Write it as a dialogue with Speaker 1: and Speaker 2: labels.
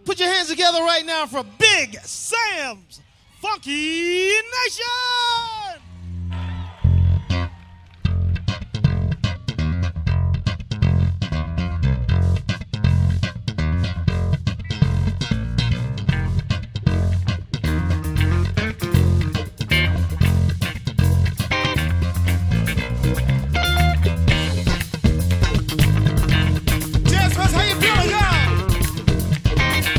Speaker 1: Put your hands together right now for Big Sam's Funky Nation!